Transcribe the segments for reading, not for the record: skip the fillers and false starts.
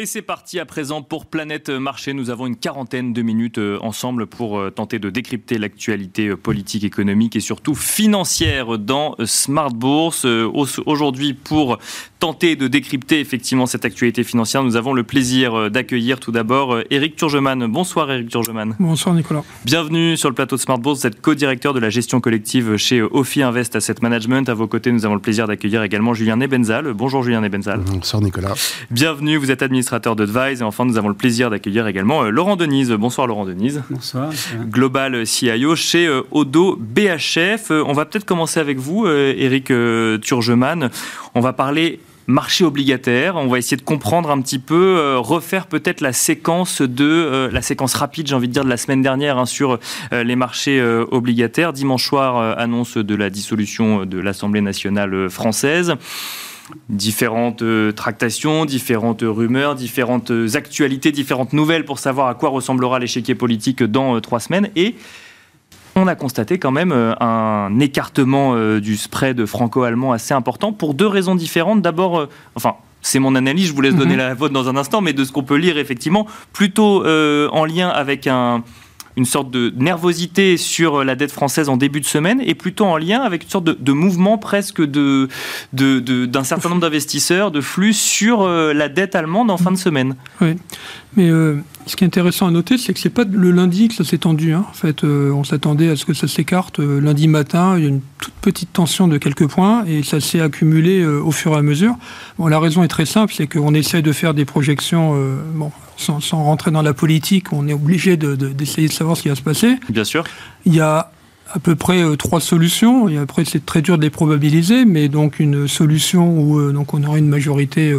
Et c'est parti à présent pour Planète Marché. Nous avons une quarantaine de minutes ensemble pour tenter de décrypter l'actualité politique, économique et surtout financière dans Smart Bourse. Aujourd'hui, pour tenter de décrypter effectivement cette actualité financière, nous avons le plaisir d'accueillir tout d'abord Éric Turgeman. Bonsoir Éric Turgeman. Bonsoir Nicolas. Bienvenue sur le plateau de Smart Bourse. Vous êtes co-directeur de la gestion collective chez Ophi Invest Asset Management. À vos côtés, nous avons le plaisir d'accueillir également Julien Nebenzal. Bonjour Julien Nebenzal. Bonsoir Nicolas. Bienvenue, vous êtes administrateur d'Advise. Et enfin, nous avons le plaisir d'accueillir également Laurent Denise. Bonsoir Laurent Denise. Bonsoir. Global CIO chez Oddo BHF. On va peut-être commencer avec vous, Éric Turgeman. On va parler marché obligataire. On va essayer de comprendre un petit peu, refaire peut-être la séquence rapide, j'ai envie de dire, de la semaine dernière sur les marchés obligataires. Dimanche soir, annonce de la dissolution de l'Assemblée nationale française. Différentes tractations, différentes rumeurs, différentes actualités, différentes nouvelles pour savoir à quoi ressemblera l'échiquier politique dans 3 semaines. Et on a constaté quand même un écartement du spread franco-allemand assez important pour 2 raisons différentes. D'abord, c'est mon analyse, je vous laisse donner la vôtre dans un instant, mais de ce qu'on peut lire effectivement, plutôt en lien avec une sorte de nervosité sur la dette française en début de semaine et plutôt en lien avec une sorte de mouvement presque d'un certain nombre d'investisseurs, de flux sur la dette allemande en fin de semaine. Oui, mais ce qui est intéressant à noter, c'est que c'est pas le lundi que ça s'est tendu. En fait, on s'attendait à ce que ça s'écarte lundi matin. Il y a une toute petite tension de quelques points et ça s'est accumulé au fur et à mesure. Bon, la raison est très simple, c'est qu'on essaie de faire des projections. Sans rentrer dans la politique, on est obligé d'essayer de savoir ce qui va se passer. Bien sûr. Il y a à peu près 3 solutions. Et après, c'est très dur de les probabiliser, mais donc une solution où donc on aura une majorité,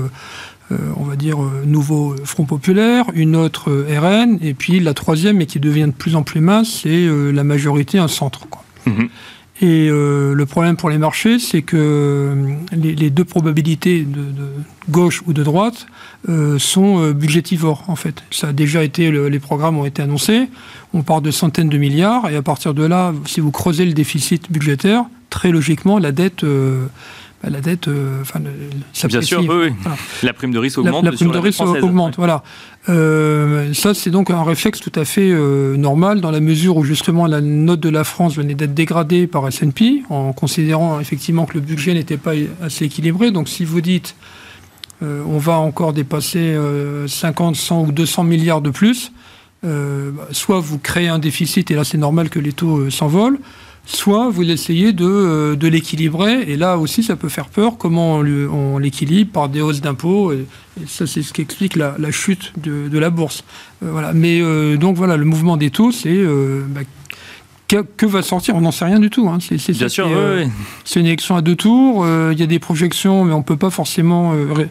on va dire, nouveau Front Populaire, une autre RN, et puis la troisième, et qui devient de plus en plus mince, c'est la majorité un centre, quoi. Et le problème pour les marchés, c'est que les 2 probabilités de gauche ou de droite sont budgétivores, en fait. Ça a déjà été, les programmes ont été annoncés. On part de centaines de milliards, et à partir de là, si vous creusez le déficit budgétaire, très logiquement, la dette... Bien sûr, oui. Voilà. La prime de risque augmente. La prime de risque augmente, voilà. Ça, c'est donc un réflexe tout à fait normal dans la mesure où justement la note de la France venait d'être dégradée par S&P en considérant effectivement que le budget n'était pas assez équilibré. Donc si vous dites on va encore dépasser 50, 100 ou 200 milliards de plus, soit vous créez un déficit et là c'est normal que les taux s'envolent, soit vous essayez de l'équilibrer, et là aussi ça peut faire peur, comment on l'équilibre par des hausses d'impôts, et ça c'est ce qui explique la chute de la bourse. Voilà. Mais donc voilà, le mouvement des taux, c'est que va sortir, on n'en sait rien du tout. Bien sûr, oui. C'est une élection à 2 tours, il y a des projections, mais on ne peut pas forcément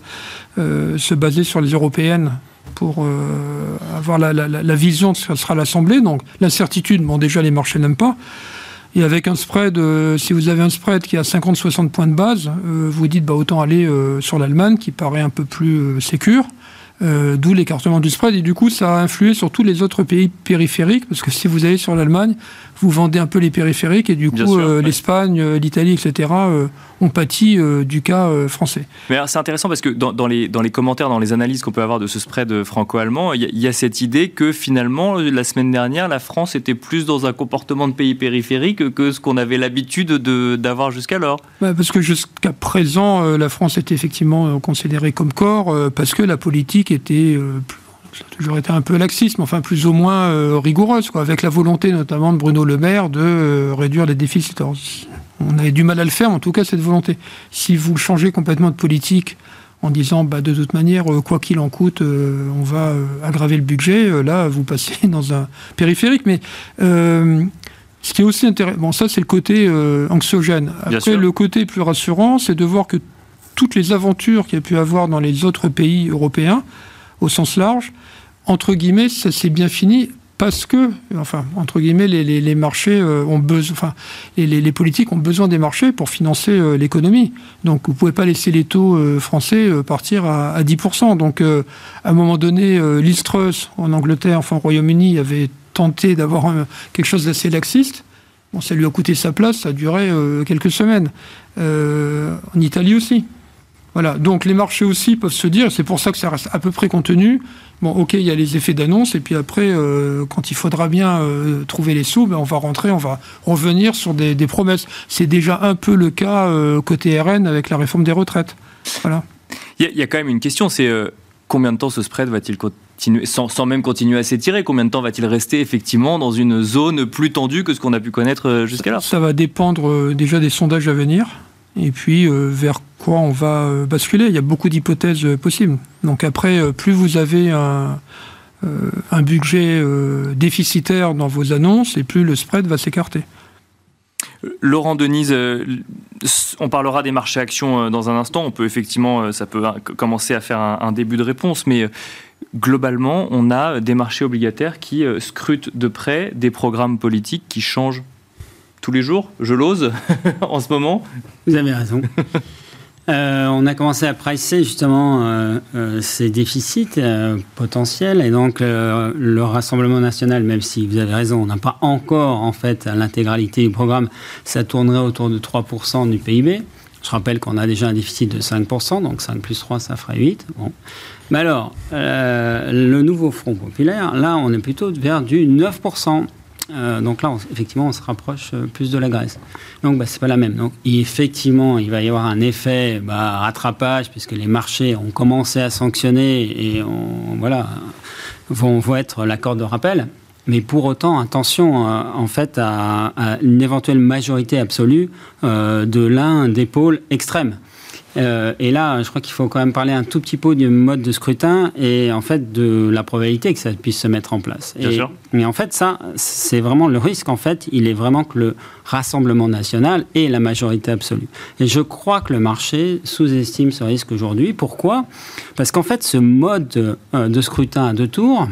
se baser sur les européennes pour avoir la vision de ce que sera l'Assemblée. Donc l'incertitude, déjà les marchés n'aiment pas. Et avec un spread, si vous avez un spread qui a 50-60 points de base, vous dites autant aller sur l'Allemagne qui paraît un peu plus sécure, d'où l'écartement du spread. Et du coup, ça a influé sur tous les autres pays périphériques, parce que si vous allez sur l'Allemagne, vous vendez un peu les périphériques, et du coup, l'Espagne, l'Italie, etc., ont pâti du cas français. Mais alors, c'est intéressant parce que dans les commentaires, dans les analyses qu'on peut avoir de ce spread franco-allemand, il y a cette idée que finalement, la semaine dernière, la France était plus dans un comportement de pays périphérique que ce qu'on avait l'habitude d'avoir jusqu'alors. Parce que jusqu'à présent, la France était effectivement considérée comme corps, parce que la politique était... ça a toujours été un peu laxisme, enfin plus ou moins rigoureuse, avec la volonté notamment de Bruno Le Maire de réduire les déficits. Alors, on avait du mal à le faire, mais en tout cas cette volonté. Si vous changez complètement de politique en disant de toute manière, quoi qu'il en coûte, on va aggraver le budget, là vous passez dans un périphérique. Mais ce qui est aussi intéressant, ça c'est le côté anxiogène. Après, le côté plus rassurant, c'est de voir que toutes les aventures qu'il y a pu avoir dans les autres pays européens, au sens large, entre guillemets, ça s'est bien fini parce que, entre guillemets, les marchés ont besoin, les politiques ont besoin des marchés pour financer l'économie. Donc, vous ne pouvez pas laisser les taux français partir à 10%. Donc, à un moment donné, Liz Truss, en Angleterre, au Royaume-Uni, avait tenté d'avoir quelque chose d'assez laxiste. Bon, ça lui a coûté sa place, ça a duré quelques semaines. En Italie aussi. Voilà, donc les marchés aussi peuvent se dire, c'est pour ça que ça reste à peu près contenu. Bon, ok, il y a les effets d'annonce, et puis après, quand il faudra bien trouver les sous, on va revenir sur des promesses. C'est déjà un peu le cas côté RN avec la réforme des retraites. Voilà. Il y a quand même une question, c'est combien de temps ce spread va-t-il continuer, sans même continuer à s'étirer, combien de temps va-t-il rester effectivement dans une zone plus tendue que ce qu'on a pu connaître jusqu'alors ? Ça va dépendre déjà des sondages à venir. Et puis, vers quoi on va basculer. Il y a beaucoup d'hypothèses possibles. Donc après, plus vous avez un budget déficitaire dans vos annonces, et plus le spread va s'écarter. Laurent Denise, on parlera des marchés actions dans un instant. On peut effectivement, ça peut commencer à faire un début de réponse, mais globalement, on a des marchés obligataires qui scrutent de près des programmes politiques qui changent tous les jours, je l'ose, en ce moment. Vous avez raison. On a commencé à pricer justement ces déficits potentiels, et donc le Rassemblement national, même si vous avez raison, on n'a pas encore en fait l'intégralité du programme, ça tournerait autour de 3% du PIB. Je rappelle qu'on a déjà un déficit de 5%, donc 5 plus 3, ça ferait 8. Bon. Mais alors, le nouveau Front populaire, là, on est plutôt vers du 9%. Donc là, effectivement, on se rapproche plus de la Grèce. Donc, c'est pas la même. Donc, effectivement, il va y avoir un effet rattrapage, puisque les marchés ont commencé à sanctionner et vont être l'accord de rappel. Mais pour autant, attention en fait à une éventuelle majorité absolue de l'un des pôles extrêmes. Et là, je crois qu'il faut quand même parler un tout petit peu du mode de scrutin et en fait de la probabilité que ça puisse se mettre en place. Bien sûr. Mais en fait, ça, c'est vraiment le risque. En fait, il est vraiment que le Rassemblement national ait la majorité absolue. Et je crois que le marché sous-estime ce risque aujourd'hui. Pourquoi ? Parce qu'en fait, ce mode de scrutin à deux tours,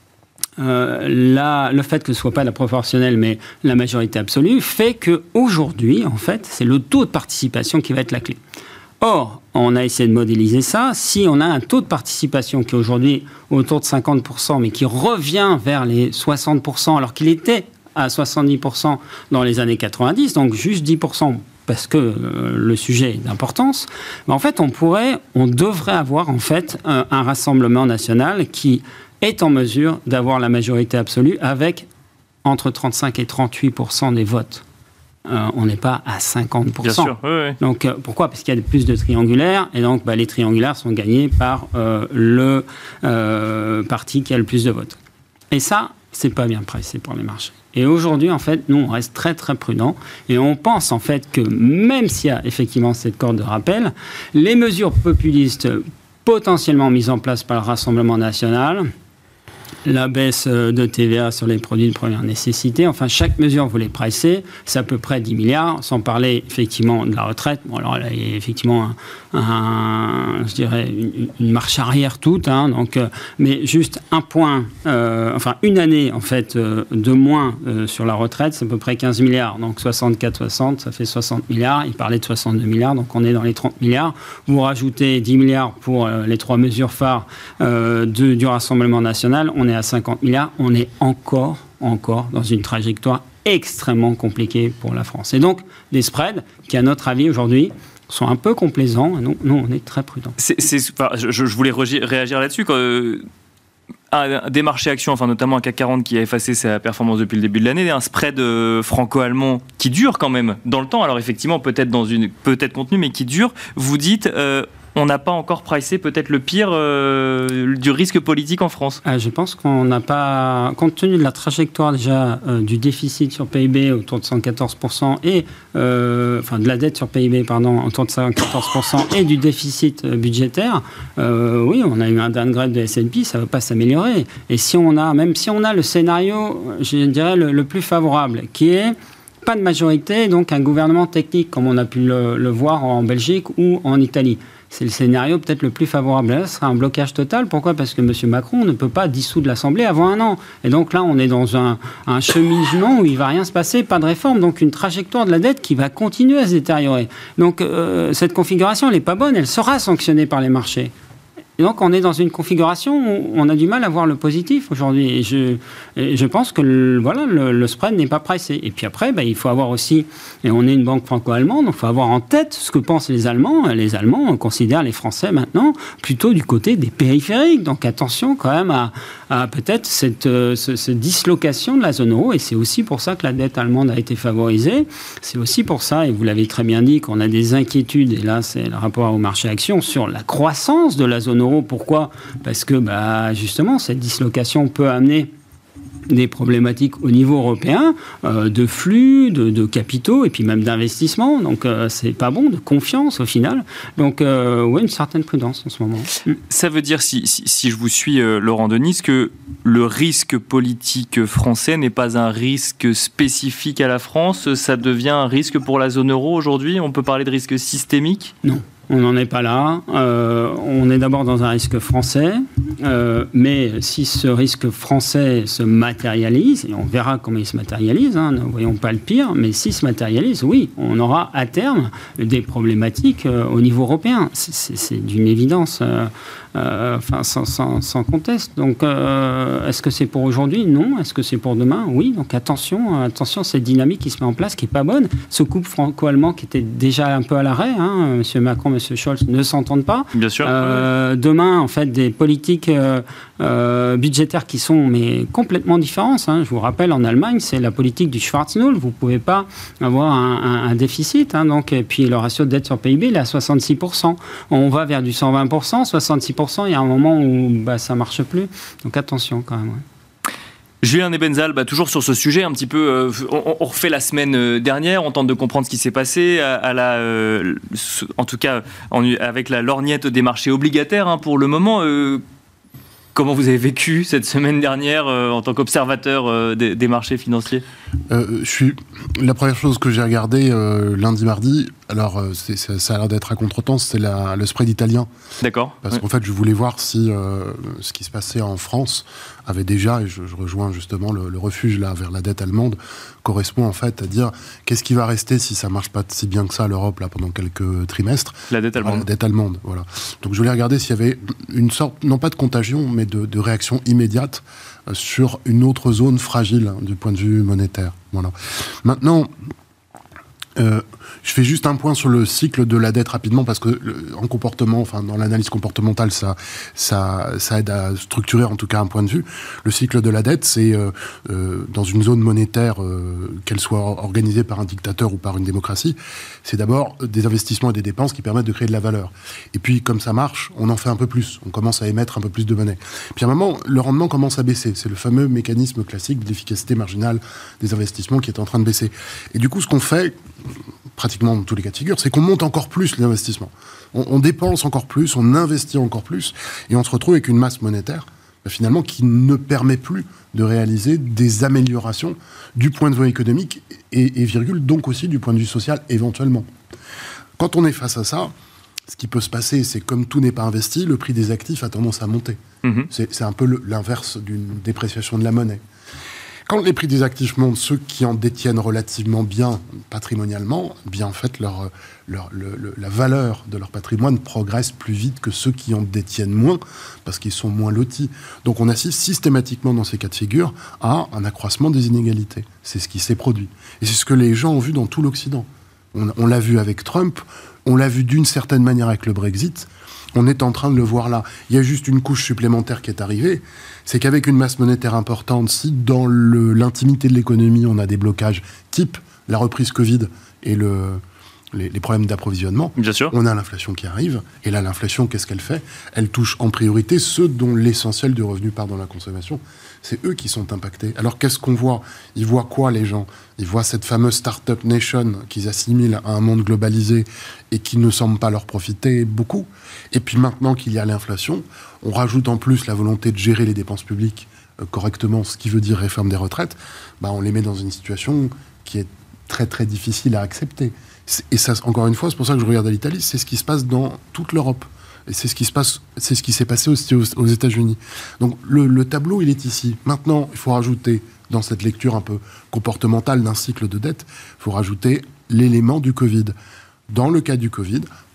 le fait que ce ne soit pas la proportionnelle mais la majorité absolue fait qu'aujourd'hui, en fait, c'est le taux de participation qui va être la clé. Or, on a essayé de modéliser ça. Si on a un taux de participation qui est aujourd'hui autour de 50%, mais qui revient vers les 60%, alors qu'il était à 70% dans les années 90, donc juste 10%, parce que le sujet est d'importance, en fait, on devrait avoir en fait un Rassemblement national qui est en mesure d'avoir la majorité absolue avec entre 35 et 38% des votes. On n'est pas à 50%. Bien sûr, oui. Donc, pourquoi ? Parce qu'il y a plus de triangulaires, et donc les triangulaires sont gagnés par le parti qui a le plus de votes. Et ça, c'est pas bien pricé pour les marchés. Et aujourd'hui, en fait, nous, on reste très, très prudents, et on pense, en fait, que même s'il y a effectivement cette corde de rappel, les mesures populistes potentiellement mises en place par le Rassemblement national, la baisse de TVA sur les produits de première nécessité. Enfin, chaque mesure, vous les pricez, c'est à peu près 10 milliards, sans parler effectivement de la retraite. Bon, alors là, il y a effectivement je dirais une marche arrière toute. Donc, mais juste un point, une année en fait de moins sur la retraite, c'est à peu près 15 milliards. Donc 64-60, ça fait 60 milliards. Il parlait de 62 milliards, donc on est dans les 30 milliards. Vous rajoutez 10 milliards pour les trois mesures phares du Rassemblement national, on est à 50 milliards. On est encore dans une trajectoire extrêmement compliquée pour la France. Et donc, des spreads qui, à notre avis, aujourd'hui, sont un peu complaisants. Nous, on est très prudents. Je voulais réagir là-dessus. Des marchés actions, notamment un CAC 40 qui a effacé sa performance depuis le début de l'année, un spread franco-allemand qui dure quand même dans le temps. Alors effectivement, peut-être contenu, mais qui dure. Vous dites... on n'a pas encore pricé peut-être le pire du risque politique en France. Je pense qu'on n'a pas, compte tenu de la trajectoire déjà du déficit sur PIB autour de 114% et de la dette sur PIB autour de 114% et du déficit budgétaire, oui, on a eu un downgrade de S&P, ça ne va pas s'améliorer. Et même si on a le scénario, je dirais le plus favorable, qui est pas de majorité, donc un gouvernement technique comme on a pu le voir en Belgique ou en Italie. C'est le scénario peut-être le plus favorable. Là, ce sera un blocage total. Pourquoi ? Parce que M. Macron ne peut pas dissoudre l'Assemblée avant un an. Et donc là, on est dans un cheminement où il ne va rien se passer, pas de réforme. Donc une trajectoire de la dette qui va continuer à se détériorer. Donc cette configuration, elle n'est pas bonne. Elle sera sanctionnée par les marchés. Et donc, on est dans une configuration où on a du mal à voir le positif aujourd'hui. Et je pense que le spread n'est pas pricé. Et puis après, il faut avoir aussi, et on est une banque franco-allemande, donc il faut avoir en tête ce que pensent les Allemands. Les Allemands considèrent les Français maintenant plutôt du côté des périphériques. Donc attention quand même à peut-être cette dislocation de la zone euro. Et c'est aussi pour ça que la dette allemande a été favorisée. C'est aussi pour ça, et vous l'avez très bien dit, qu'on a des inquiétudes, et là c'est le rapport au marché action, sur la croissance de la zone euro. Pourquoi ? Parce que justement, cette dislocation peut amener des problématiques au niveau européen, de flux, de capitaux, et puis même d'investissement. Donc, c'est pas bon, de confiance au final. Donc, une certaine prudence en ce moment. Ça veut dire, si je vous suis, Laurent Denis, que le risque politique français n'est pas un risque spécifique à la France, ça devient un risque pour la zone euro aujourd'hui ? On peut parler de risque systémique ? Non. On n'en est pas là. On est d'abord dans un risque français. Mais si ce risque français se matérialise, et on verra comment il se matérialise, ne voyons pas le pire, mais s'il se matérialise, oui, on aura à terme des problématiques au niveau européen. C'est d'une évidence, sans conteste. Donc, est-ce que c'est pour aujourd'hui ? Non. Est-ce que c'est pour demain ? Oui. Donc, attention, cette dynamique qui se met en place, qui n'est pas bonne. Ce couple franco-allemand qui était déjà un peu à l'arrêt, M. Macron, M. Scholz ne s'entendent pas. Bien sûr. Demain, en fait, des politiques budgétaires qui sont complètement différentes. Je vous rappelle, en Allemagne, c'est la politique du Schwarz-Null. Vous ne pouvez pas avoir un déficit. Et puis, le ratio de dette sur PIB, il est à 66%. On va vers du 120%, 66%. Il y a un moment où ça ne marche plus. Donc, attention quand même. Ouais. Julien Nebenzal, toujours sur ce sujet, un petit peu, on refait la semaine dernière, on tente de comprendre ce qui s'est passé, en tout cas avec la lorgnette des marchés obligataires pour le moment. Comment vous avez vécu cette semaine dernière en tant qu'observateur des marchés financiers ? La première chose que j'ai regardée lundi, mardi, alors ça a l'air d'être à contretemps, c'est le spread italien. D'accord. Parce qu'en fait, je voulais voir si ce qui se passait en France avait déjà, et je rejoins justement le refuge là vers la dette allemande, correspond en fait à dire qu'est-ce qui va rester si ça marche pas si bien que ça l'Europe là pendant quelques trimestres. La dette allemande. La dette allemande, voilà. Donc je voulais regarder s'il y avait une sorte, non pas de contagion, mais de réaction immédiate sur une autre zone fragile du point de vue monétaire. Voilà. Maintenant, je fais juste un point sur le cycle de la dette rapidement parce que en comportement, dans l'analyse comportementale, ça aide à structurer en tout cas un point de vue. Le cycle de la dette, c'est dans une zone monétaire, qu'elle soit organisée par un dictateur ou par une démocratie, c'est d'abord des investissements et des dépenses qui permettent de créer de la valeur. Et puis, comme ça marche, on en fait un peu plus. On commence à émettre un peu plus de monnaie. Puis à un moment, le rendement commence à baisser. C'est le fameux mécanisme classique de l'efficacité marginale des investissements qui est en train de baisser. Et du coup, ce qu'on fait, pratiquement dans tous les cas de figure, c'est qu'on monte encore plus l'investissement. On dépense encore plus, on investit encore plus, et on se retrouve avec une masse monétaire, finalement, qui ne permet plus de réaliser des améliorations du point de vue économique et donc aussi du point de vue social, éventuellement. Quand on est face à ça, ce qui peut se passer, c'est comme tout n'est pas investi, le prix des actifs a tendance à monter. C'est un peu l'inverse d'une dépréciation de la monnaie. Quand les prix des actifs montent, ceux qui en détiennent relativement bien patrimonialement, bien en fait, la valeur de leur patrimoine progresse plus vite que ceux qui en détiennent moins, parce qu'ils sont moins lotis. Donc on assiste systématiquement dans ces cas de figure à un accroissement des inégalités. C'est ce qui s'est produit. Et c'est ce que les gens ont vu dans tout l'Occident. On l'a vu avec Trump, on l'a vu d'une certaine manière avec le Brexit. On est en train de le voir là. Il y a juste une couche supplémentaire qui est arrivée, c'est qu'avec une masse monétaire importante, si dans l'intimité de l'économie, on a des blocages type la reprise Covid et les problèmes d'approvisionnement, bien sûr, on a l'inflation qui arrive. Et là, l'inflation, qu'est-ce qu'elle fait ? Elle touche en priorité ceux dont l'essentiel du revenu part dans la consommation. C'est eux qui sont impactés. Alors, qu'est-ce qu'on voit ? Ils voient quoi, les gens ? Ils voient cette fameuse start-up nation qu'ils assimilent à un monde globalisé et qui ne semble pas leur profiter beaucoup. Et puis maintenant qu'il y a l'inflation, on rajoute en plus la volonté de gérer les dépenses publiques correctement, ce qui veut dire réforme des retraites. On les met dans une situation qui est très très difficile à accepter. Et ça, encore une fois, c'est pour ça que je regarde à l'Italie, c'est ce qui se passe dans toute l'Europe. Et c'est ce qui s'est passé aussi aux États-Unis. Donc le tableau, il est ici. Maintenant, il faut rajouter, dans cette lecture un peu comportementale d'un cycle de dette, il faut rajouter l'élément du Covid. Dans le cas du Covid,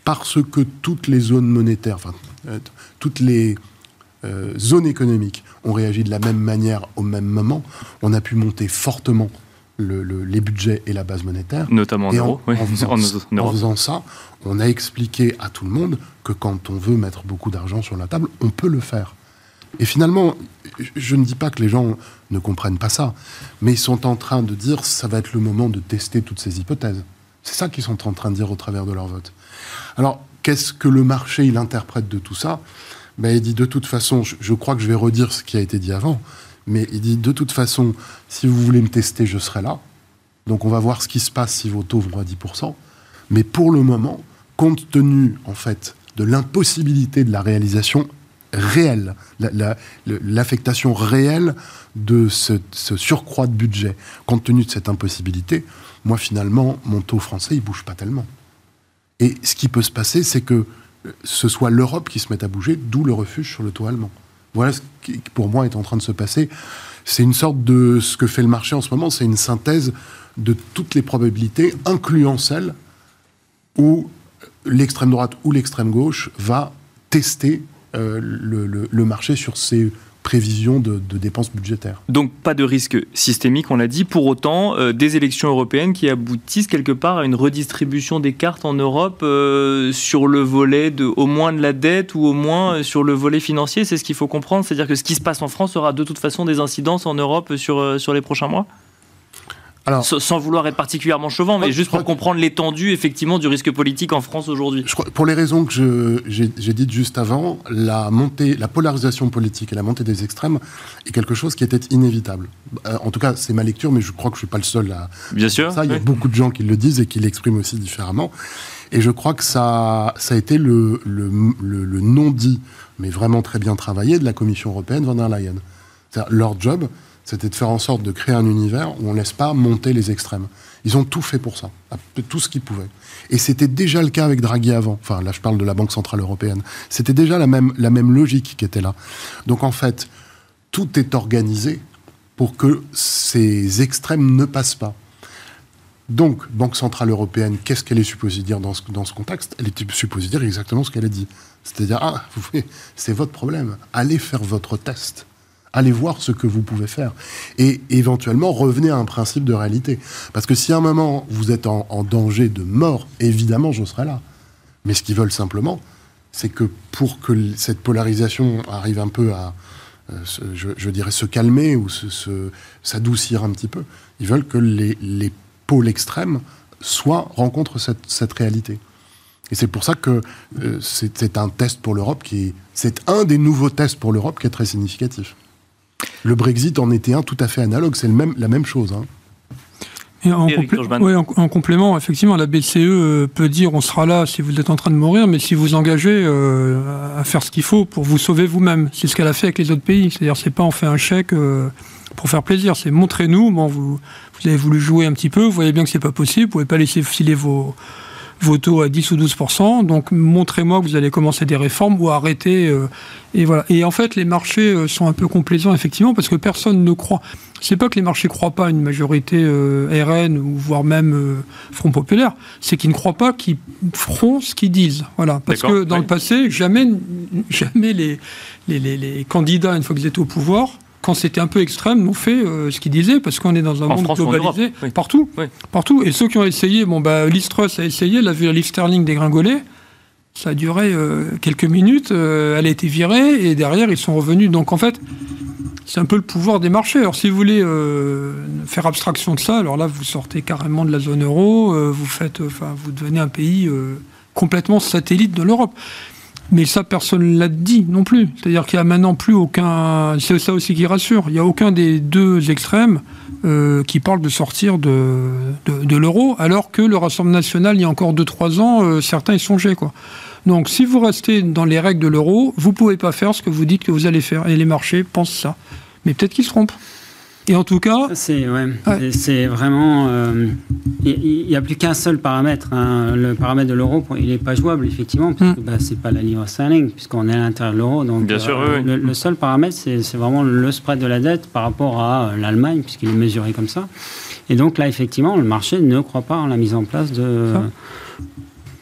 parce que toutes les zones monétaires, toutes les zones économiques ont réagi de la même manière au même moment, on a pu monter fortement les budgets et la base monétaire. Notamment en euros. En faisant ça, on a expliqué à tout le monde que quand on veut mettre beaucoup d'argent sur la table, on peut le faire. Et finalement, je ne dis pas que les gens ne comprennent pas ça, mais ils sont en train de dire ça va être le moment de tester toutes ces hypothèses. C'est ça qu'ils sont en train de dire au travers de leur vote. Alors, qu'est-ce que le marché il interprète de tout ça ? Il dit de toute façon, je crois que je vais redire ce qui a été dit avant, mais il dit de toute façon, si vous voulez me tester, je serai là. Donc on va voir ce qui se passe si vos taux vont à 10%. Mais pour le moment, compte tenu en fait de l'impossibilité de la réalisation réelle, l'affectation réelle de ce surcroît de budget, compte tenu de cette impossibilité, moi finalement, mon taux français, il bouge pas tellement. Et ce qui peut se passer, c'est que ce soit l'Europe qui se mette à bouger, d'où le refuge sur le taux allemand. Voilà ce qui, pour moi, est en train de se passer. C'est une sorte de... Ce que fait le marché en ce moment, c'est une synthèse de toutes les probabilités, incluant celles où l'extrême droite ou l'extrême gauche va tester le marché sur ses prévisions de dépenses budgétaires. Donc pas de risque systémique, on l'a dit. Pour autant, des élections européennes qui aboutissent quelque part à une redistribution des cartes en Europe sur le volet au moins de la dette ou au moins sur le volet financier. C'est ce qu'il faut comprendre. C'est-à-dire que ce qui se passe en France aura de toute façon des incidences en Europe sur les prochains mois ? Alors, sans vouloir être particulièrement chauvin, mais juste pour comprendre l'étendue effectivement du risque politique en France aujourd'hui. Je crois, pour les raisons que j'ai dites juste avant, la polarisation politique et la montée des extrêmes est quelque chose qui était inévitable. En tout cas, c'est ma lecture, mais je crois que je ne suis pas le seul à Bien sûr, ça. Il y a beaucoup de gens qui le disent et qui l'expriment aussi différemment. Et je crois que ça a été le non-dit, mais vraiment très bien travaillé, de la Commission européenne von der Leyen. C'est-à-dire, leur job, c'était de faire en sorte de créer un univers où on ne laisse pas monter les extrêmes. Ils ont tout fait pour ça, tout ce qu'ils pouvaient. Et c'était déjà le cas avec Draghi avant. Enfin, là, je parle de la Banque Centrale Européenne. C'était déjà la même logique qui était là. Donc, en fait, tout est organisé pour que ces extrêmes ne passent pas. Donc, Banque Centrale Européenne, qu'est-ce qu'elle est supposée dire dans ce contexte ? Elle est supposée dire exactement ce qu'elle a dit. C'est-à-dire, c'est votre problème. Allez faire votre test. Allez voir ce que vous pouvez faire. Et éventuellement, revenez à un principe de réalité. Parce que si à un moment, vous êtes en danger de mort, évidemment, je serai là. Mais ce qu'ils veulent simplement, c'est que pour que cette polarisation arrive un peu à, je dirais, se calmer ou s'adoucir un petit peu, ils veulent que les pôles extrêmes rencontrent cette réalité. Et c'est pour ça que c'est un test pour l'Europe c'est un des nouveaux tests pour l'Europe qui est très significatif. Le Brexit en était un tout à fait analogue, c'est la même chose. Hein. Et en complément, effectivement, la BCE peut dire on sera là si vous êtes en train de mourir, mais si vous engagez à faire ce qu'il faut pour vous sauver vous-même. C'est ce qu'elle a fait avec les autres pays. C'est-à-dire, c'est pas on fait un chèque pour faire plaisir, c'est montrez-nous, vous avez voulu jouer un petit peu, vous voyez bien que c'est pas possible, vous pouvez pas laisser filer vos taux à 10 ou 12%, donc montrez-moi que vous allez commencer des réformes ou arrêter. Et voilà. Et en fait, les marchés sont un peu complaisants, effectivement, parce que personne ne croit. C'est pas que les marchés ne croient pas à une majorité RN ou voire même Front Populaire, c'est qu'ils ne croient pas qu'ils feront ce qu'ils disent. Voilà. Parce que dans le passé, jamais les candidats, une fois qu'ils étaient au pouvoir, quand c'était un peu extrême, n'ont fait ce qu'ils disaient, parce qu'on est dans un monde globalisé, partout. Partout. Et ceux qui ont essayé, Liz Truss a essayé, elle a vu la livre sterling dégringoler, ça a duré quelques minutes, elle a été virée, et derrière, ils sont revenus. Donc en fait, c'est un peu le pouvoir des marchés. Alors si vous voulez faire abstraction de ça, alors là, vous sortez carrément de la zone euro, vous devenez un pays complètement satellite de l'Europe. Mais ça, personne ne l'a dit non plus. C'est-à-dire qu'il n'y a maintenant plus aucun... C'est ça aussi qui rassure. Il n'y a aucun des deux extrêmes qui parle de sortir de l'euro, alors que le Rassemblement national, il y a encore 2-3 ans, certains y songeaient, quoi. Donc, si vous restez dans les règles de l'euro, vous ne pouvez pas faire ce que vous dites que vous allez faire. Et les marchés pensent ça. Mais peut-être qu'ils se trompent. Et en tout cas... C'est vraiment... Il n'y a plus qu'un seul paramètre. Hein. Le paramètre de l'euro, il n'est pas jouable, effectivement, parce que ce n'est pas la livre sterling, puisqu'on est à l'intérieur de l'euro. Donc, bien sûr, oui. Le seul paramètre, c'est vraiment le spread de la dette par rapport à l'Allemagne, puisqu'il est mesuré comme ça. Et donc là, effectivement, le marché ne croit pas en la mise en place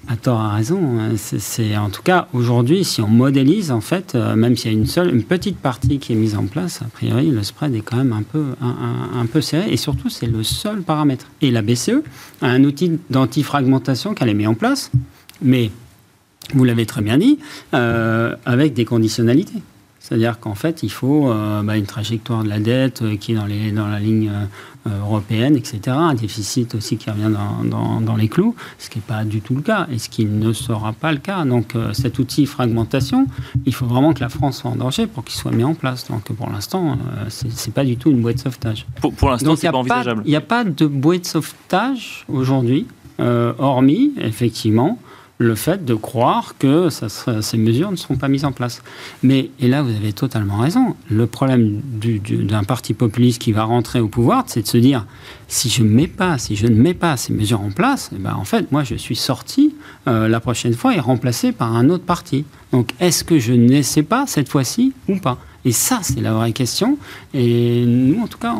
À tort, à raison. C'est en tout cas, aujourd'hui, si on modélise, en fait, même s'il y a une petite partie qui est mise en place, a priori, le spread est quand même un peu serré. Et surtout, c'est le seul paramètre. Et la BCE a un outil d'antifragmentation qu'elle a mis en place, mais, vous l'avez très bien dit, avec des conditionnalités. C'est-à-dire qu'en fait, il faut une trajectoire de la dette qui est dans la ligne européenne, etc. Un déficit aussi qui revient dans les clous, ce qui n'est pas du tout le cas et ce qui ne sera pas le cas. Donc cet outil fragmentation, il faut vraiment que la France soit en danger pour qu'il soit mis en place. Donc pour l'instant, c'est pas du tout une bouée de sauvetage. Pour l'instant, c'est pas envisageable. Il n'y a pas de bouée de sauvetage aujourd'hui, hormis effectivement le fait de croire que ces mesures ne seront pas mises en place. Mais, et là, vous avez totalement raison, le problème d'un parti populiste qui va rentrer au pouvoir, c'est de se dire, si je ne mets pas ces mesures en place, eh ben, en fait, moi, je suis sorti la prochaine fois et remplacé par un autre parti. Donc, est-ce que je n'essaie pas cette fois-ci ou pas ? Et ça, c'est la vraie question. Et nous, en tout cas,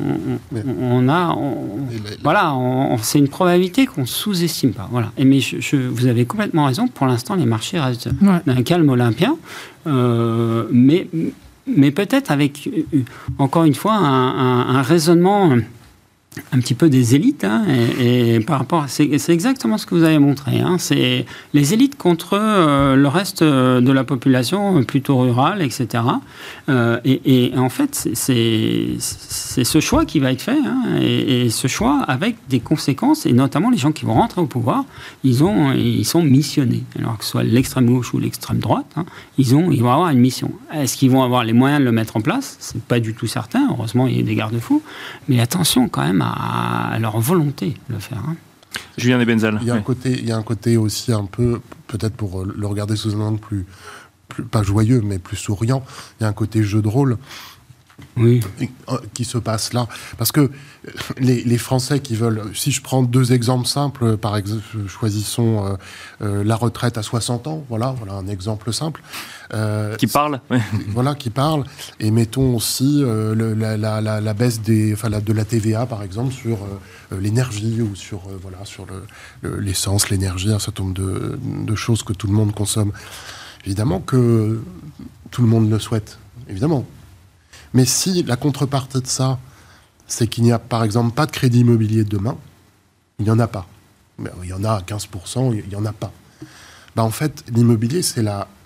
c'est une probabilité qu'on ne sous-estime pas. Voilà. Mais vous avez complètement raison. Pour l'instant, les marchés restent d'un calme olympien. Mais peut-être avec, encore une fois, un raisonnement un petit peu des élites, hein, et par rapport, c'est exactement ce que vous avez montré. Hein, c'est les élites contre le reste de la population plutôt rurale, etc. Et en fait, c'est ce choix qui va être fait, hein, et ce choix avec des conséquences, et notamment les gens qui vont rentrer au pouvoir, ils sont missionnés. Alors que ce soit l'extrême gauche ou l'extrême droite, hein, ils vont avoir une mission. Est-ce qu'ils vont avoir les moyens de le mettre en place ? C'est pas du tout certain. Heureusement, il y a des garde-fous. Mais attention quand même à leur volonté de le faire. Hein. Julien Nebenzal. Il y a un côté aussi un peu, peut-être pour le regarder sous un angle plus pas joyeux, mais plus souriant, il y a un côté jeu de rôle qui se passe là. Parce que les Français qui veulent... Si je prends deux exemples simples, par exemple, choisissons la retraite à 60 ans, voilà un exemple simple. Qui parle. Voilà, qui parle. Et mettons aussi la baisse de la TVA, par exemple, sur l'énergie ou sur l'essence, l'énergie, un certain nombre de choses que tout le monde consomme. Évidemment que tout le monde le souhaite, évidemment. Mais si la contrepartie de ça, c'est qu'il n'y a, par exemple, pas de crédit immobilier demain, il n'y en a pas. Il y en a à 15%, il n'y en a pas. En fait, l'immobilier, c'est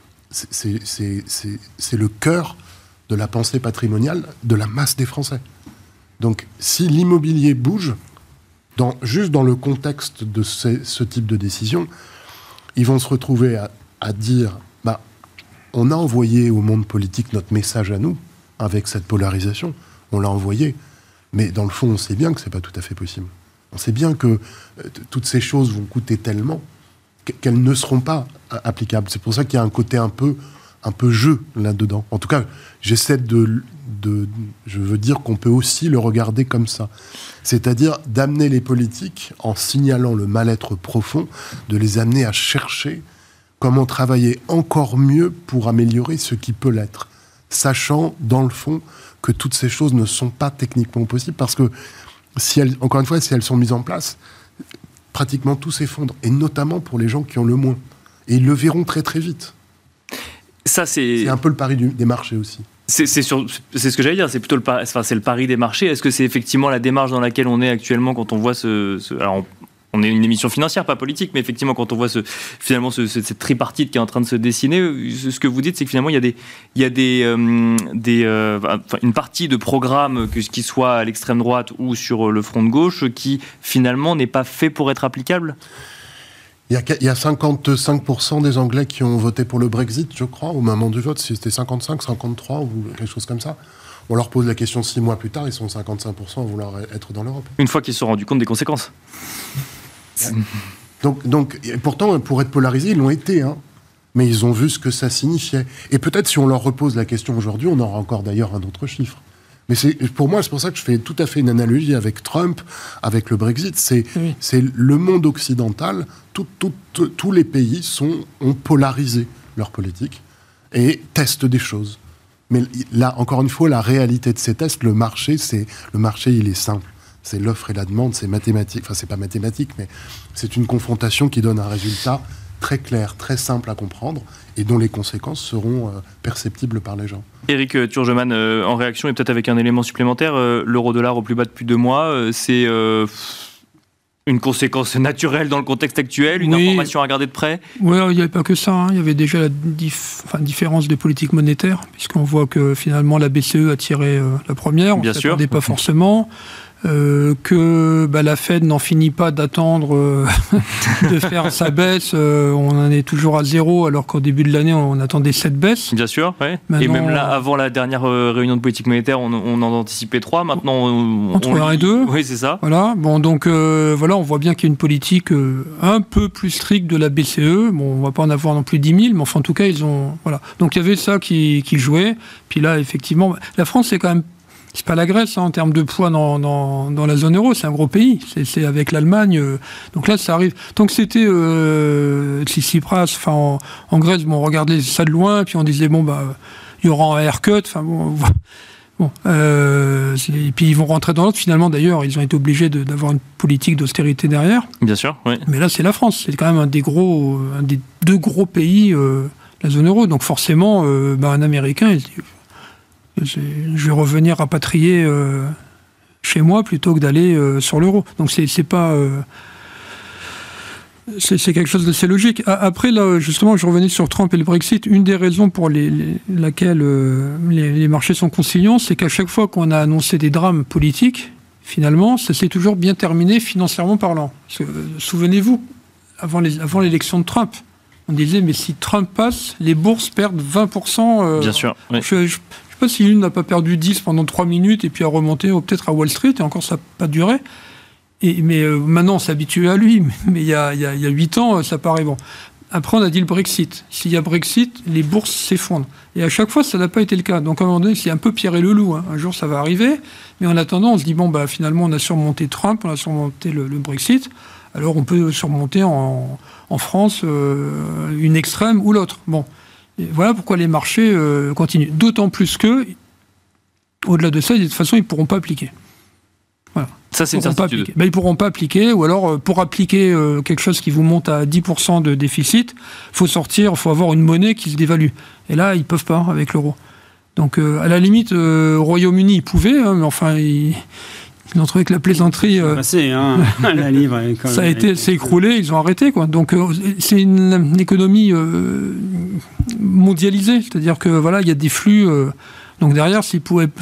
le cœur de la pensée patrimoniale de la masse des Français. Donc, si l'immobilier bouge, juste dans le contexte de ce type de décision, ils vont se retrouver à dire on a envoyé au monde politique notre message à nous, avec cette polarisation, on l'a envoyé. Mais dans le fond, on sait bien que c'est pas tout à fait possible. On sait bien que toutes ces choses vont coûter tellement qu'elles ne seront pas applicables. C'est pour ça qu'il y a un côté un peu jeu là-dedans. En tout cas, j'essaie je veux dire qu'on peut aussi le regarder comme ça. C'est-à-dire d'amener les politiques, en signalant le mal-être profond, de les amener à chercher comment travailler encore mieux pour améliorer ce qui peut l'être. Sachant, dans le fond, que toutes ces choses ne sont pas techniquement possibles, parce que, encore une fois, si elles sont mises en place, pratiquement tout s'effondre, et notamment pour les gens qui ont le moins. Et ils le verront très très vite. Ça, c'est un peu le pari des marchés aussi. C'est ce que j'allais dire, c'est plutôt le pari des marchés. Est-ce que c'est effectivement la démarche dans laquelle on est actuellement quand on voit alors, on est une émission financière, pas politique, mais effectivement, quand on voit cette tripartite qui est en train de se dessiner, ce que vous dites, c'est que finalement, il y a une partie de programme, qui soit à l'extrême droite ou sur le front de gauche, qui finalement n'est pas fait pour être applicable. Il y a 55% des Anglais qui ont voté pour le Brexit, je crois, au moment du vote. Si c'était 55, 53 ou quelque chose comme ça. On leur pose la question 6 mois plus tard, ils sont 55% à vouloir être dans l'Europe. Une fois qu'ils se sont rendus compte des conséquences. Donc, et pourtant, pour être polarisés, ils l'ont été, hein. Mais ils ont vu ce que ça signifiait. Et peut-être, si on leur repose la question aujourd'hui, on aura encore d'ailleurs un autre chiffre. Mais pour moi, c'est pour ça que je fais tout à fait une analogie avec Trump, avec le Brexit. C'est le monde occidental, tous les pays ont polarisé leur politique et testent des choses. Mais là, encore une fois, la réalité de ces tests, le marché, il est simple. C'est l'offre et la demande, c'est mathématique. Enfin, c'est pas mathématique, mais c'est une confrontation qui donne un résultat très clair, très simple à comprendre, et dont les conséquences seront perceptibles par les gens. Éric Turgeman, en réaction, et peut-être avec un élément supplémentaire, l'euro-dollar au plus bas depuis 2 mois, c'est une conséquence naturelle dans le contexte actuel, une information à regarder de près? Oui, il n'y avait pas que ça. Hein. Il y avait déjà la différence de politique monétaire, puisqu'on voit que finalement la BCE a tiré la première, on ne s'attendait pas forcément. Que la Fed n'en finit pas d'attendre de faire sa baisse. On en est toujours à 0, alors qu'au début de l'année, on attendait 7 baisses. Bien sûr, ouais. Et même là, avant la dernière réunion de politique monétaire, on en anticipait 3. Maintenant, entre 1 et 2. Oui, c'est ça. Voilà. Bon, donc, on voit bien qu'il y a une politique un peu plus stricte de la BCE. Bon, on ne va pas en avoir non plus 10 000, mais enfin, en tout cas, ils ont... Voilà. Donc, il y avait ça qui jouait. Puis là, effectivement, la France, c'est quand même... C'est pas la Grèce en termes de poids dans la zone euro, c'est un gros pays. C'est avec l'Allemagne. Donc là, ça arrive. Tant que c'était Tsipras, en Grèce, on regardait ça de loin, et puis on disait il y aura un haircut. Et puis ils vont rentrer dans l'autre. Finalement, d'ailleurs, ils ont été obligés d'avoir une politique d'austérité derrière. Bien sûr, oui. Mais là, c'est la France. C'est quand même un des 2 gros pays de la zone euro. Donc forcément, un Américain, il se dit... Je vais revenir rapatrier chez moi plutôt que d'aller sur l'euro. Donc c'est pas... c'est quelque chose d'assez logique. Après, là, justement, je revenais sur Trump et le Brexit. Une des raisons pour laquelle les marchés sont conciliants, c'est qu'à chaque fois qu'on a annoncé des drames politiques, finalement, ça s'est toujours bien terminé financièrement parlant. Souvenez-vous, avant l'élection de Trump, on disait, mais si Trump passe, les bourses perdent 20%. Bien sûr, oui. Je ne sais pas si l'une n'a pas perdu 10 pendant 3 minutes et puis a remonté peut-être à Wall Street, et encore ça n'a pas duré. Mais maintenant, on s'habitue à lui. Mais il y a 8 ans, ça paraît bon. Après, on a dit le Brexit. S'il y a Brexit, les bourses s'effondrent. Et à chaque fois, ça n'a pas été le cas. Donc, à un moment donné, c'est un peu Pierre et le loup. Hein. Un jour, ça va arriver. Mais en attendant, on se dit, finalement, on a surmonté Trump, on a surmonté le Brexit. Alors, on peut surmonter en France une extrême ou l'autre. Bon. Et voilà pourquoi les marchés continuent. D'autant plus que, au-delà de ça, de toute façon, ils ne pourront pas appliquer. Voilà. Ça, c'est une certitude. Ils ne pourront pas appliquer, ou alors, pour appliquer quelque chose qui vous monte à 10% de déficit, il faut avoir une monnaie qui se dévalue. Et là, ils ne peuvent pas avec l'euro. Donc, à la limite, au Royaume-Uni, ils pouvaient, mais enfin, ils ont trouvé que la plaisanterie... la livre, s'est écroulé, ils ont arrêté, quoi. Donc, c'est une économie mondialisée, c'est-à-dire que, il y a des flux... Donc derrière, si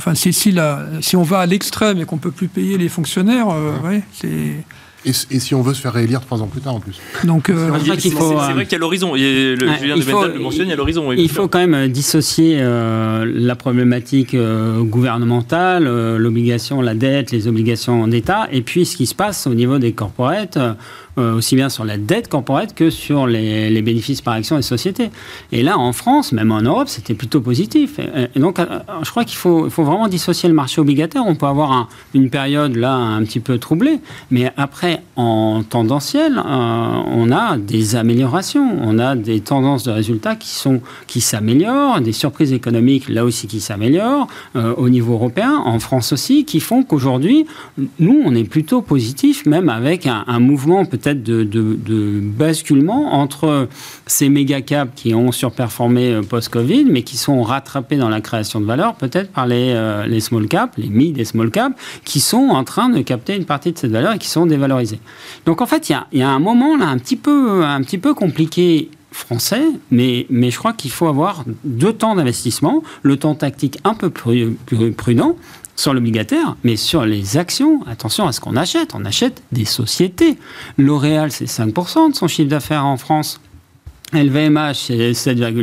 on va à l'extrême et qu'on ne peut plus payer les fonctionnaires, c'est... Et si on veut se faire réélire 3 ans plus tard en plus. Donc, c'est vrai qu'il y a l'horizon. Julien de Bendel le mentionne, il y a l'horizon. Oui, il faut quand même dissocier la problématique gouvernementale, l'obligation, la dette, les obligations d'État, et puis ce qui se passe au niveau des corporates, aussi bien sur la dette corporate que sur les bénéfices par action des sociétés. Et là, en France, même en Europe, c'était plutôt positif. Et donc, je crois qu'il faut vraiment dissocier le marché obligataire. On peut avoir une période là un petit peu troublée, mais après, en tendanciel, on a des améliorations. On a des tendances de résultats qui s'améliorent, des surprises économiques là aussi qui s'améliorent, au niveau européen, en France aussi, qui font qu'aujourd'hui, nous, on est plutôt positif, même avec un mouvement peut-être de basculement entre ces méga caps qui ont surperformé post-Covid, mais qui sont rattrapés dans la création de valeur, peut-être par les small caps, les mid et small caps, qui sont en train de capter une partie de cette valeur et qui sont dévalorisés. Donc en fait, il y a un moment là un petit peu compliqué français, mais je crois qu'il faut avoir 2 temps d'investissement, le temps tactique un peu plus prudent sur l'obligataire, mais sur les actions, attention à ce qu'on achète. On achète des sociétés. L'Oréal, c'est 5% de son chiffre d'affaires en France. LVMH, c'est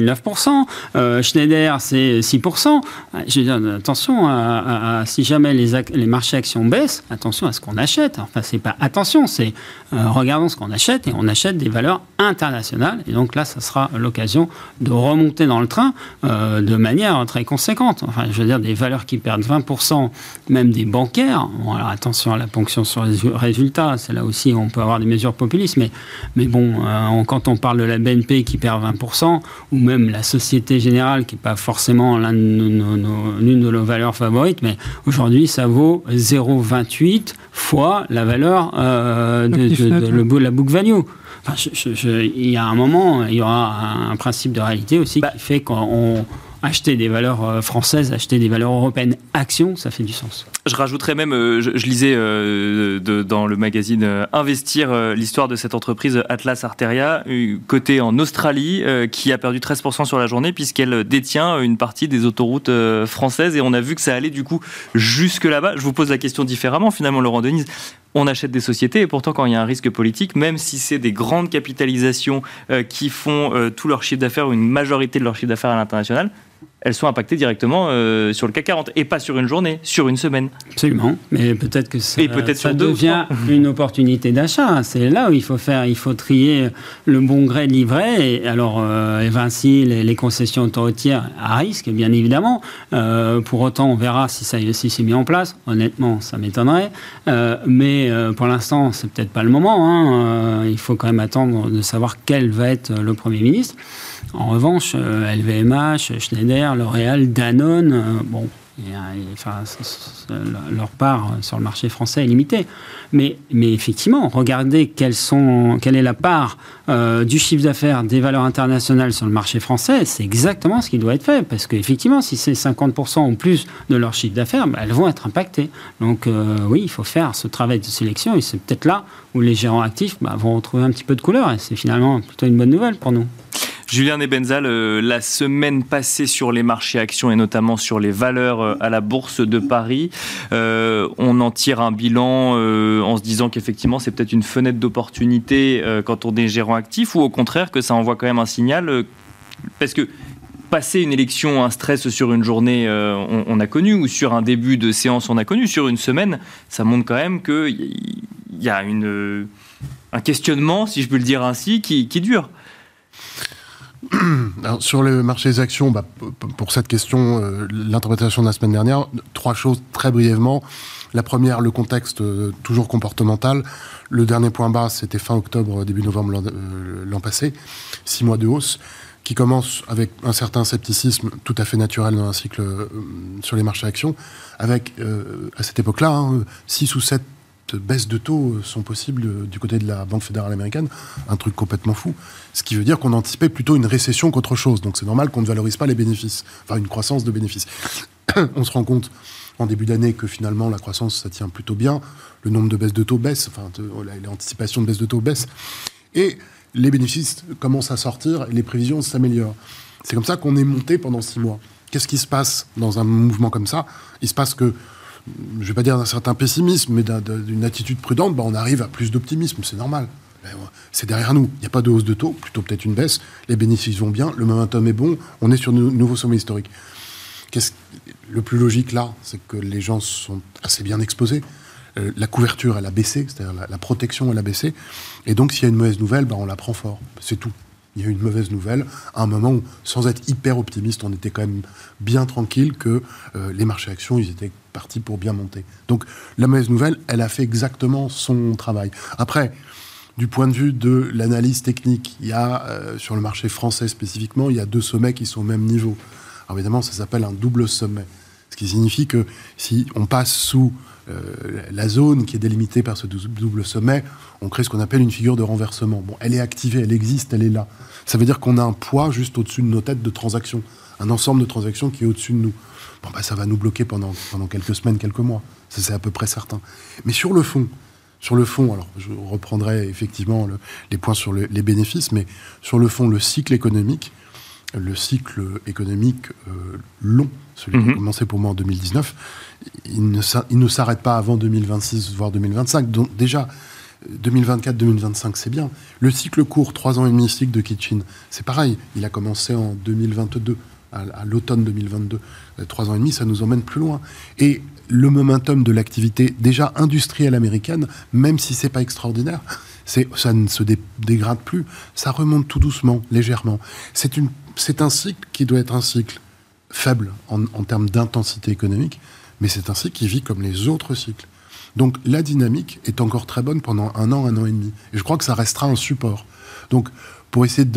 7,9%. Schneider, c'est 6%. Je veux dire, attention si jamais les marchés actions baissent, attention à ce qu'on achète. Enfin, c'est pas attention, c'est regardons ce qu'on achète, et on achète des valeurs internationales. Et donc là, ça sera l'occasion de remonter dans le train de manière très conséquente. Enfin, je veux dire, des valeurs qui perdent 20%, même des bancaires. Bon, alors attention à la ponction sur les résultats. C'est là aussi où on peut avoir des mesures populistes. Mais bon, quand on parle de la BNP BNP qui perd 20%, ou même la Société Générale, qui n'est pas forcément l'une de nos valeurs favorites, mais aujourd'hui, ça vaut 0,28 fois la valeur de la book value. Enfin, il y a un moment, il y aura un principe de réalité aussi qui fait qu'on acheter des valeurs françaises, acheter des valeurs européennes actions, ça fait du sens. Je rajouterais même, je lisais dans le magazine Investir l'histoire de cette entreprise Atlas Arteria, cotée en Australie, qui a perdu 13% sur la journée puisqu'elle détient une partie des autoroutes françaises, et on a vu que ça allait du coup jusque là-bas. Je vous pose la question différemment finalement, Laurent Denise. On achète des sociétés, et pourtant quand il y a un risque politique, même si c'est des grandes capitalisations qui font tout leur chiffre d'affaires ou une majorité de leur chiffre d'affaires à l'international, elles sont impactées directement sur le CAC 40, et pas sur une journée, sur une semaine. Absolument, mais peut-être que ça sur devient une opportunité d'achat. C'est là où il faut trier le bon gré de livret. Et alors, Vinci, les concessions autoroutières à risque, bien évidemment. Pour autant, on verra si c'est mis en place. Honnêtement, ça m'étonnerait. Mais pour l'instant, c'est peut-être pas le moment. Il faut quand même attendre de savoir quel va être le Premier ministre. En revanche, LVMH, Schneider, L'Oréal, Danone, leur part sur le marché français est limitée. Mais effectivement, regardez quelle est la part du chiffre d'affaires des valeurs internationales sur le marché français, c'est exactement ce qui doit être fait. Parce qu'effectivement, si c'est 50% ou plus de leur chiffre d'affaires, elles vont être impactées. Donc oui, il faut faire ce travail de sélection, et c'est peut-être là où les gérants actifs vont retrouver un petit peu de couleur, et c'est finalement plutôt une bonne nouvelle pour nous. Julien Nebenzal, la semaine passée sur les marchés actions et notamment sur les valeurs à la Bourse de Paris, on en tire un bilan en se disant qu'effectivement c'est peut-être une fenêtre d'opportunité quand on est gérant actif, ou au contraire que ça envoie quand même un signal parce que passer une élection, un stress sur une journée, on a connu, ou sur un début de séance, on a connu. Sur une semaine, ça montre quand même qu'il y a un questionnement, si je peux le dire ainsi, qui dure. Alors, sur le marché des actions, pour cette question, l'interprétation de la semaine dernière, 3 choses très brièvement. La première, le contexte toujours comportemental. Le dernier point bas, c'était fin octobre, début novembre l'an passé. 6 mois de hausse, qui commence avec un certain scepticisme tout à fait naturel dans un cycle sur les marchés actions, avec, à cette époque-là, 6 ou 7 baisses de taux sont possibles du côté de la Banque fédérale américaine, un truc complètement fou. Ce qui veut dire qu'on anticipait plutôt une récession qu'autre chose. Donc c'est normal qu'on ne valorise pas les bénéfices, enfin une croissance de bénéfices. On se rend compte en début d'année que finalement la croissance, ça tient plutôt bien. Le nombre de baisses de taux baisse, l'anticipation de baisse de taux baisse. Et les bénéfices commencent à sortir et les prévisions s'améliorent. C'est comme ça qu'on est monté pendant 6 mois. Qu'est-ce qui se passe dans un mouvement comme ça ? Il se passe que, je ne vais pas dire d'un certain pessimisme, mais d'une attitude prudente, on arrive à plus d'optimisme, c'est normal. C'est derrière nous, il n'y a pas de hausse de taux, plutôt peut-être une baisse, les bénéfices vont bien, le momentum est bon, on est sur de nouveaux sommets historiques. Le plus logique là, c'est que les gens sont assez bien exposés, la couverture elle a baissé, c'est-à-dire la protection elle a baissé, et donc s'il y a une mauvaise nouvelle, on la prend fort, c'est tout. Il y a eu une mauvaise nouvelle à un moment où, sans être hyper optimiste, on était quand même bien tranquille que les marchés actions, ils étaient partis pour bien monter. Donc la mauvaise nouvelle, elle a fait exactement son travail. Après, du point de vue de l'analyse technique, il y a, sur le marché français spécifiquement, il y a 2 sommets qui sont au même niveau. Alors évidemment, ça s'appelle un double sommet. Ce qui signifie que si on passe sous la zone qui est délimitée par ce double sommet, on crée ce qu'on appelle une figure de renversement. Elle est activée, elle existe, elle est là. Ça veut dire qu'on a un poids juste au-dessus de nos têtes de transactions, un ensemble de transactions qui est au-dessus de nous. Ça va nous bloquer pendant quelques semaines, quelques mois. Ça, c'est à peu près certain. Mais sur le fond, alors je reprendrai effectivement les points sur les bénéfices, mais sur le fond, le cycle économique long, celui qui a commencé pour moi en 2019, il ne s'arrête pas avant 2026, voire 2025. Donc déjà, 2024-2025, c'est bien. Le cycle court, 3 ans et demi, cycle de Kitchin, c'est pareil. Il a commencé en 2022, à l'automne 2022. 3 ans et demi, ça nous emmène plus loin. Et le momentum de l'activité déjà industrielle américaine, même si c'est pas extraordinaire, ça ne se dégrade plus. Ça remonte tout doucement, légèrement. C'est un cycle qui doit être un cycle faible en termes d'intensité économique, mais c'est un cycle qui vit comme les autres cycles. Donc la dynamique est encore très bonne pendant 1 an et demi. Et je crois que ça restera un support. Donc pour essayer de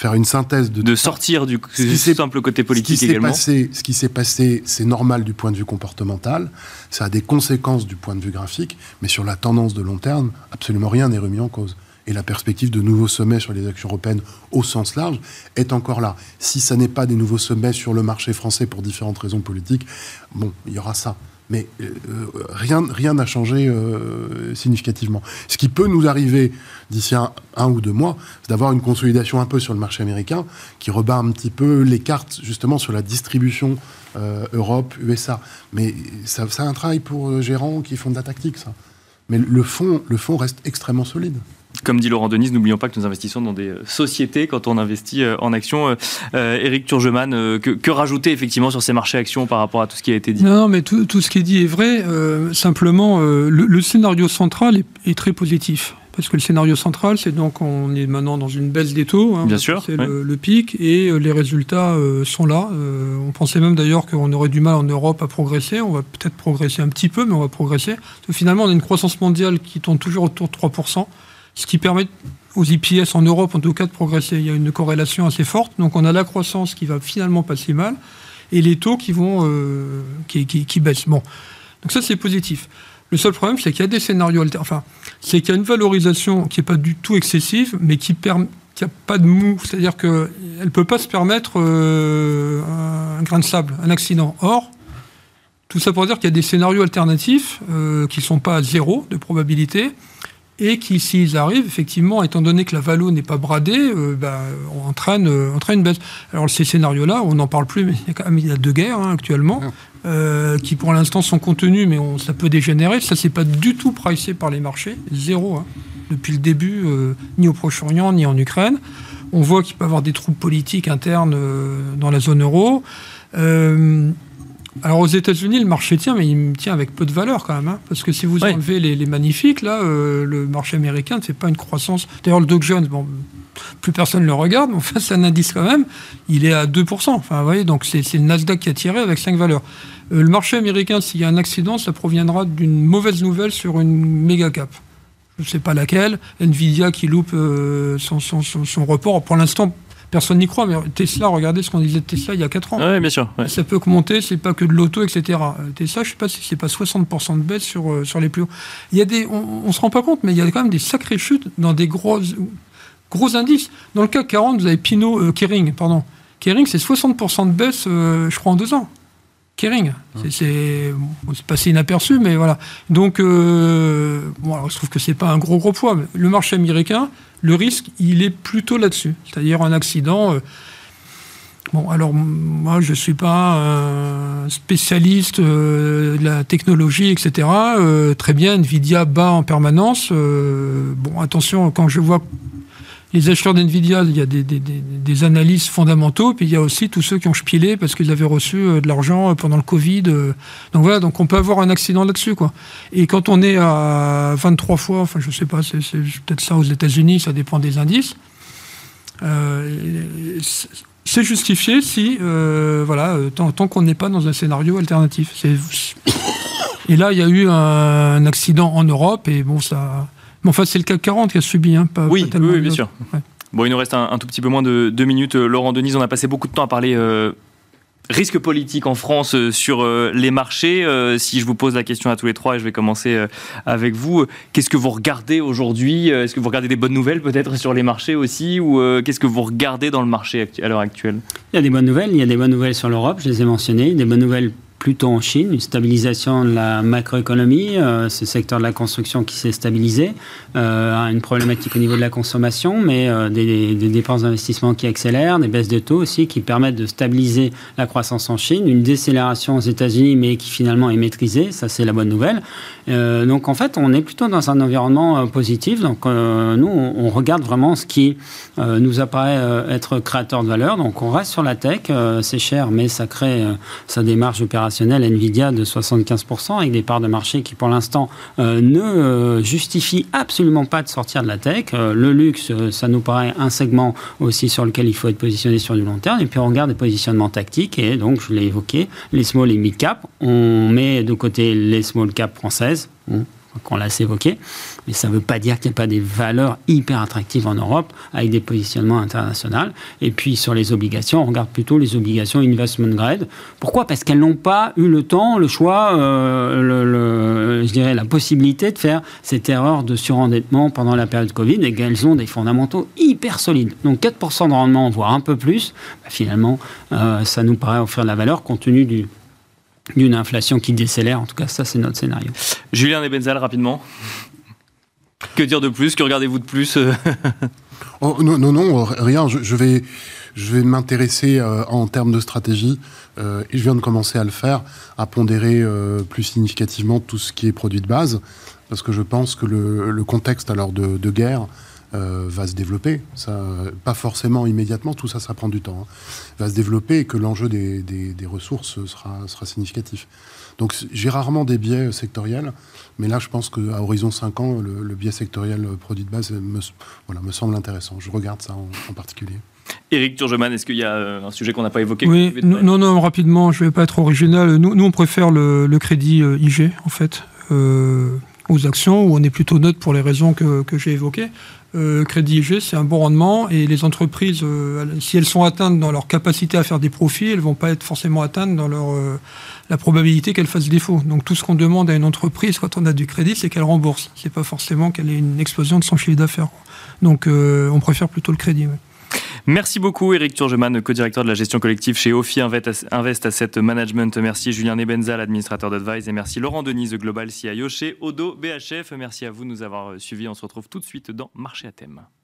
faire une synthèse de sortir du simple côté politique également. Ce qui s'est passé, c'est normal du point de vue comportemental, ça a des conséquences du point de vue graphique, mais sur la tendance de long terme, absolument rien n'est remis en cause. Et la perspective de nouveaux sommets sur les actions européennes au sens large est encore là. Si ça n'est pas des nouveaux sommets sur le marché français pour différentes raisons politiques, bon, il y aura ça. Mais rien n'a changé significativement. Ce qui peut nous arriver d'ici un ou 2 mois, c'est d'avoir une consolidation un peu sur le marché américain qui rebat un petit peu les cartes justement sur la distribution Europe, USA. Mais ça a un travail pour gérants qui font de la tactique, ça. Mais le fond reste extrêmement solide. Comme dit Laurent Denys, n'oublions pas que nous investissons dans des sociétés quand on investit en actions. Éric Turgeman, que rajouter effectivement sur ces marchés actions par rapport à tout ce qui a été dit ? Non, mais tout ce qui est dit est vrai. Simplement, le scénario central est très positif. Parce que le scénario central, c'est donc on est maintenant dans une baisse des taux. Bien sûr. C'est le pic et les résultats sont là. On pensait même d'ailleurs qu'on aurait du mal en Europe à progresser. On va peut-être progresser un petit peu, mais on va progresser. Parce que finalement, on a une croissance mondiale qui tourne toujours autour de 3%. Ce qui permet aux IPS en Europe, en tout cas, de progresser. Il y a une corrélation assez forte. Donc, on a la croissance qui va finalement pas si mal et les taux qui baissent. Bon. Donc, ça, c'est positif. Le seul problème, c'est qu'il y a des scénarios c'est qu'il y a une valorisation qui n'est pas du tout excessive, mais qui n'a pas de mou. C'est-à-dire qu'elle ne peut pas se permettre un grain de sable, un accident. Or, tout ça pour dire qu'il y a des scénarios alternatifs qui ne sont pas à 0 de probabilité, et qui, s'ils arrivent, effectivement, étant donné que la valo n'est pas bradée, entraîne une baisse. Alors, ces scénarios-là, on n'en parle plus, mais il y a 2 guerres actuellement, qui pour l'instant sont contenues, mais ça peut dégénérer. Ça, c'est pas du tout pricé par les marchés, 0, depuis le début, ni au Proche-Orient, ni en Ukraine. On voit qu'il peut y avoir des troubles politiques internes dans la zone euro. Alors aux États-Unis, le marché tient, mais il tient avec peu de valeur quand même. Parce que si vous enlevez les magnifiques, là, le marché américain ne fait pas une croissance. D'ailleurs, le Dow Jones, plus personne ne le regarde, mais enfin, c'est un indice quand même. Il est à 2%. Enfin, vous voyez, donc c'est le Nasdaq qui a tiré avec 5 valeurs. Le marché américain, s'il y a un accident, ça proviendra d'une mauvaise nouvelle sur une méga cap. Je ne sais pas laquelle. Nvidia qui loupe son report. Pour l'instant, personne n'y croit, mais Tesla, regardez ce qu'on disait de Tesla il y a 4 ans. Oui, bien sûr. Ouais. Ça peut monter, c'est pas que de l'auto, etc. Tesla, je ne sais pas si c'est pas 60% de baisse sur les plus hauts. Il y a on ne se rend pas compte, mais il y a quand même des sacrées chutes dans des gros indices. Dans le CAC 40, vous avez Kering, Kering, c'est 60% de baisse, je crois, en 2 ans. Kering. C'est passé inaperçu, mais voilà. Donc, alors, je trouve que c'est pas un gros poids. Mais le marché américain, le risque, il est plutôt là-dessus. C'est-à-dire un accident. Alors, moi, je suis pas un spécialiste de la technologie, etc. Très bien, Nvidia bat en permanence. Attention, quand je vois les acheteurs d'NVIDIA, il y a des analyses fondamentaux, puis il y a aussi tous ceux qui ont spilé parce qu'ils avaient reçu de l'argent pendant le Covid. Donc voilà, donc on peut avoir un accident là-dessus, quoi. Et quand on est à 23 fois, enfin je sais pas, c'est peut-être ça aux États-Unis, ça dépend des indices. C'est justifié si, tant qu'on n'est pas dans un scénario alternatif. Et là, il y a eu un accident en Europe, et bon, ça... Mais enfin, c'est le CAC 40 qui a subi, pas tellement. Oui, bien sûr. Ouais. Bon, il nous reste un tout petit peu moins de 2 minutes. Laurent Denys, on a passé beaucoup de temps à parler risque politique en France sur les marchés. Si je vous pose la question à tous les 3, et je vais commencer avec vous, qu'est-ce que vous regardez aujourd'hui ? Est-ce que vous regardez des bonnes nouvelles peut-être sur les marchés aussi ? Ou qu'est-ce que vous regardez dans le marché à l'heure actuelle ? Il y a des bonnes nouvelles sur l'Europe, je les ai mentionnées, des bonnes nouvelles plutôt en Chine, une stabilisation de la macroéconomie, ce secteur de la construction qui s'est stabilisé, une problématique au niveau de la consommation, mais des dépenses d'investissement qui accélèrent, des baisses de taux aussi qui permettent de stabiliser la croissance en Chine, une décélération aux États-Unis, mais qui finalement est maîtrisée, ça c'est la bonne nouvelle. Donc en fait, on est plutôt dans un environnement positif, donc nous on regarde vraiment ce qui nous apparaît être créateur de valeur, donc on reste sur la tech, c'est cher, mais ça crée sa démarche opérationnelle Nvidia de 75%, avec des parts de marché qui pour l'instant ne justifient absolument pas de sortir de la tech. Le luxe, ça nous paraît un segment aussi sur lequel il faut être positionné sur du long terme. Et puis on regarde des positionnements tactiques, et donc je l'ai évoqué, les small et mid cap. On met de côté les small cap françaises, qu'on laisse évoquer. Mais ça ne veut pas dire qu'il n'y a pas des valeurs hyper attractives en Europe avec des positionnements internationaux. Et puis sur les obligations, on regarde plutôt les obligations investment grade. Pourquoi ? Parce qu'elles n'ont pas eu le temps, le choix, je dirais la possibilité de faire cette erreur de surendettement pendant la période Covid et qu'elles ont des fondamentaux hyper solides. Donc 4% de rendement, voire un peu plus, finalement, ça nous paraît offrir de la valeur compte tenu d'une inflation qui décélère. En tout cas, ça, c'est notre scénario. Julien Nebenzal, rapidement. Que dire de plus ? Que regardez-vous de plus ? Non, rien. Je vais m'intéresser en termes de stratégie, et je viens de commencer à le faire, à pondérer plus significativement tout ce qui est produit de base, parce que je pense que le contexte alors de guerre va se développer. Ça, pas forcément immédiatement, tout ça, ça prend du temps. Va se développer et que l'enjeu des ressources sera significatif. Donc j'ai rarement des biais sectoriels, mais là je pense qu'à horizon 5 ans, le biais sectoriel produit de base me semble intéressant. Je regarde ça en particulier. Éric Turgeman, est-ce qu'il y a un sujet qu'on n'a pas évoqué ? Oui, non, rapidement, je ne vais pas être original. Nous on préfère le crédit IG, en fait, aux actions, où on est plutôt neutre pour les raisons que j'ai évoquées. Crédit IG, c'est un bon rendement, et les entreprises, si elles sont atteintes dans leur capacité à faire des profits, elles ne vont pas être forcément atteintes dans la probabilité qu'elles fassent défaut. Donc tout ce qu'on demande à une entreprise quand on a du crédit, c'est qu'elle rembourse. C'est pas forcément qu'elle ait une explosion de son chiffre d'affaires. Donc on préfère plutôt le crédit. Ouais. Merci beaucoup Éric Turgeman, co-directeur de la gestion collective chez Ophi Invest Asset Management. Merci Julien Nebenzal, administrateur d'Advise, et merci Laurent Denise, Global CIO chez Oddo BHF. Merci à vous de nous avoir suivis. On se retrouve tout de suite dans Marché à thème.